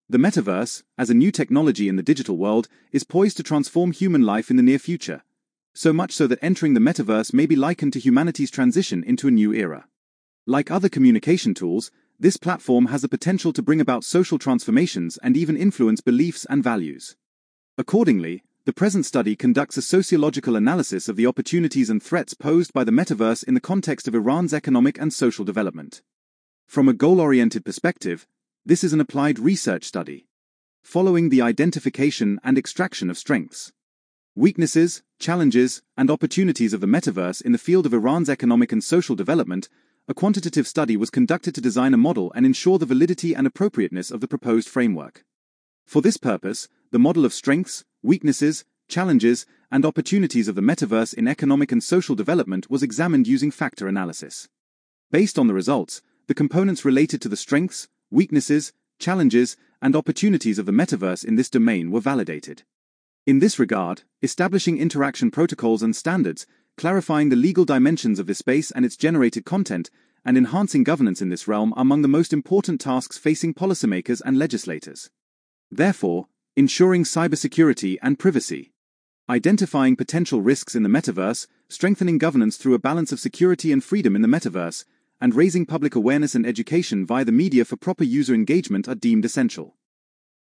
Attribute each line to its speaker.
Speaker 1: The metaverse, as a new technology in the digital world, is poised to transform human life in the near future, so much so that entering the metaverse may be likened to humanity's transition into a new era. Like other communication tools, this platform has the potential to bring about social transformations and even influence beliefs and values. Accordingly, the present study conducts a sociological analysis of the opportunities and threats posed by the metaverse in the context of Iran's economic and social development. From a goal-oriented perspective, this is an applied research study, following the identification and extraction of strengths, weaknesses, challenges, and opportunities of the metaverse in the field of Iran's economic and social development. A quantitative study was conducted to design a model and ensure the validity and appropriateness of the proposed framework. For this purpose, the model of strengths, weaknesses, challenges, and opportunities of the metaverse in economic and social development was examined using factor analysis. Based on the results, the components related to the strengths, weaknesses, challenges, and opportunities of the metaverse in this domain were validated. In this regard, establishing interaction protocols and standards, clarifying the legal dimensions of this space and its generated content, and enhancing governance in this realm are among the most important tasks facing policymakers and legislators. Therefore, ensuring cybersecurity and privacy, identifying potential risks in the metaverse, strengthening governance through a balance of security and freedom in the metaverse, and raising public awareness and education via the media for proper user engagement are deemed essential.